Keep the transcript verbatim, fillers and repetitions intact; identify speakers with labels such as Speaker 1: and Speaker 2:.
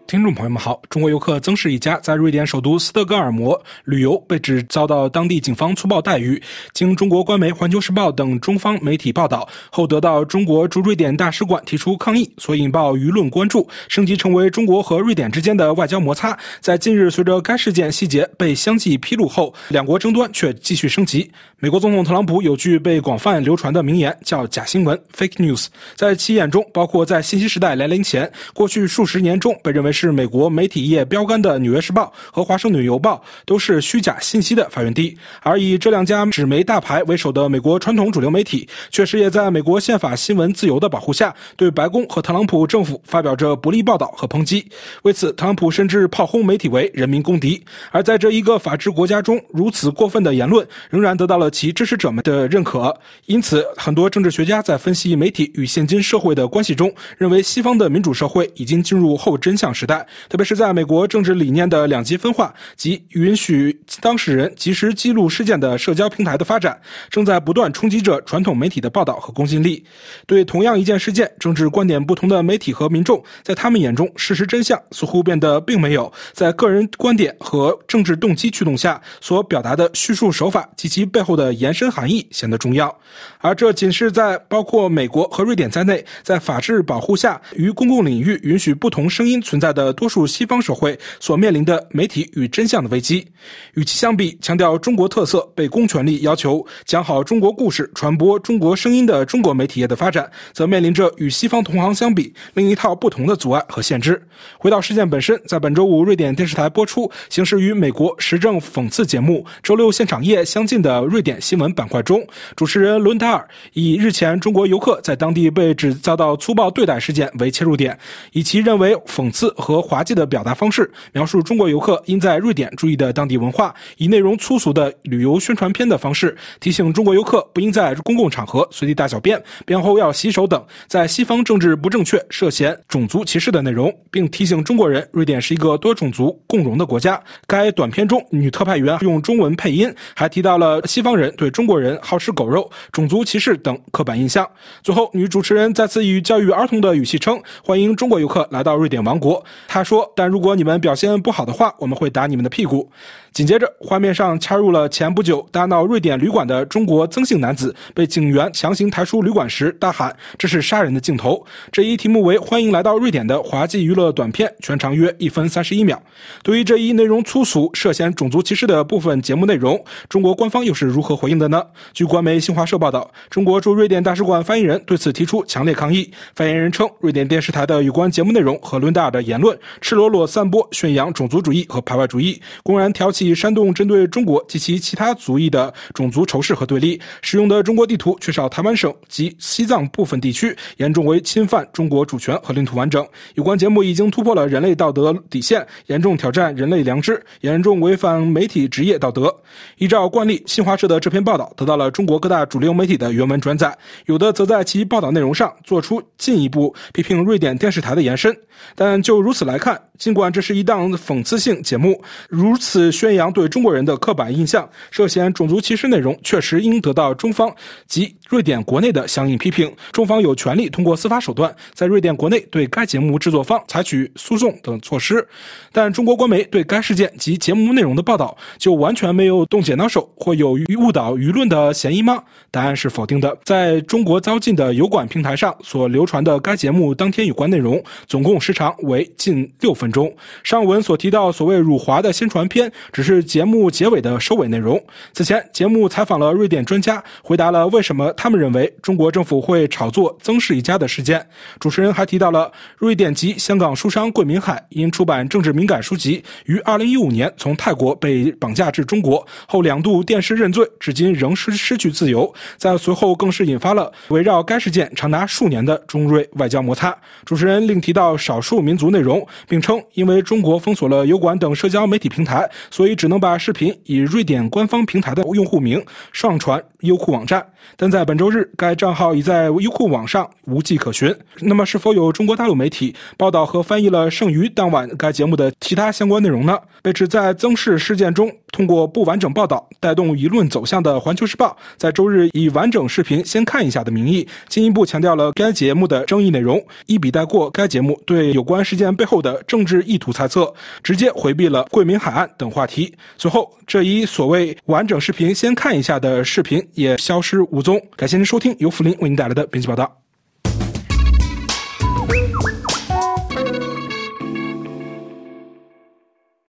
Speaker 1: 听众朋友们好，中国游客曾氏一家在瑞典首都斯德哥尔摩旅游，被指遭到当地警方粗暴待遇。经中国官媒《环球时报》等中方媒体报道后，得到中国驻瑞典大使馆提出抗议，所引爆舆论关注，升级成为中国和瑞典之间的外交摩擦。在近日，随着该事件细节被相继披露后，两国争端却继续升级。美国总统特朗普有句被广泛流传的名言，叫假新闻 fake news。在其眼中，包括在信息时代来临前，过去数十年中被认为是美国媒体业标杆的《纽约时报》和《华盛顿邮报》都是虚假信息的发源地，而以这两家纸媒大牌为首的美国传统主流媒体，确实也在美国宪法新闻自由的保护下，对白宫和特朗普政府发表着不利报道和抨击。为此，特朗普甚至炮轰媒体为人民公敌。而在这一个法治国家中，如此过分的言论仍然得到了其支持者们的认可。因此，很多政治学家在分析媒体与现今社会的关系中，认为西方的民主社会已经进入后真相时代，特别是在美国政治理念的两极分化及允许当事人及时记录事件的社交平台的发展，正在不断冲击着传统媒体的报道和公信力。对同样一件事件，政治观点不同的媒体和民众，在他们眼中，事实真相似乎变得并没有在个人观点和政治动机驱动下所表达的叙述手法及其背后的延伸含义显得重要。而这仅是在包括美国和瑞典在内，在法治保护下于公共领域允许不同声音存在的多数西方社会所面临的媒体与真相的危机。与其相比，强调中国特色，被公权力要求讲好中国故事，传播中国声音的中国媒体业的发展，则面临着与西方同行相比另一套不同的阻碍和限制。回到事件本身，在本周五瑞典电视台播出行事于美国时政讽刺节目周六现场夜相近的瑞典新闻板块中，主持人伦达尔以日前中国游客在当地被指遭到粗暴对待事件为切入点，以其认为讽刺和滑稽的表达方式描述中国游客应在瑞典注意的当地文化，以内容粗俗的旅游宣传片的方式提醒中国游客不应在公共场合随地大小便、便后要洗手等在西方政治不正确、涉嫌种族歧视的内容，并提醒中国人瑞典是一个多种族共荣的国家。该短片中女特派员用中文配音，还提到了西方人对中国人好吃狗肉、种族歧视等刻板印象。最后，女主持人再次以教育儿童的语气称欢迎中国游客来到瑞典王国。她说，但如果你们表现不好的话，我们会打你们的屁股。紧接着，画面上插入了前不久大闹瑞典旅馆的中国曾姓男子被警员强行抬出旅馆时大喊这是杀人的镜头。这一题目为欢迎来到瑞典的滑稽娱乐短片，全长约一分三十一秒。对于这一内容粗俗、涉嫌种族歧视的部分节目内容，中国官方又是如何回应的呢？据官媒新华社报道，中国驻瑞典大使馆发言人对此提出强烈抗议。发言人称，瑞典电视台的有关节目内容和伦达尔的言论赤裸裸散播宣扬种族主义和排外主义，公然挑起煽动针对中国及其其他族裔的种族仇视和对立，使用的中国地图缺少台湾省及西藏部分地区，严重为侵犯中国主权和领土完整。有关节目已经突破了人类道德底线，严重挑战人类良知，严重违反媒体职业道德。依照惯例，新华社的这篇报道得到了中国各大主流媒体的原文转载，有的则在其报道内容上做出进一步批评瑞典电视台的延伸。但就如此来看，尽管这是一档讽刺性节目，如此宣扬对中国人的刻板印象、涉嫌种族歧视内容，确实应得到中方及瑞典国内的相应批评。中方有权利通过司法手段，在瑞典国内对该节目制作方采取诉讼等措施。但中国官媒对该事件及节目内容的报道，就完全没有动剪刀手或有误导舆论的嫌疑吗？答案是否定的。在中国遭禁的油管平台上所流传的该节目当天有关内容，总共时长为近六分钟。上文所提到所谓辱华的宣传片，只是节目结尾的收尾内容。此前，节目采访了瑞典专家，回答了为什么他们认为中国政府会炒作曾氏一家的事件。主持人还提到了瑞典籍香港书商桂明海因出版政治敏感书籍，于二零一五年从泰国被绑架至中国后，两度电视认罪，至今仍失失去自由。在随后更是引发了围绕该事件长达数年的中瑞外交摩擦。主持人另提到少数民族内容，并称因为中国封锁了油管等社交媒体平台，所以只能把视频以瑞典官方平台的用户名上传优酷网站。但在本周日，该账号已在优酷网上无迹可寻。那么是否有中国大陆媒体报道和翻译了剩余当晚该节目的其他相关内容呢？被指在曾氏事件中通过不完整报道带动舆论走向的《环球时报》，在周日以完整视频先看一下的名义，进一步强调了该节目的争议内容，一笔带过该节目对有关事件背后的政治治意图猜测，直接回避了桂民海岸等话题。随后，这一所谓完整视频先看一下的视频也消失无踪。感谢您收听由福林为您带来的编辑报道。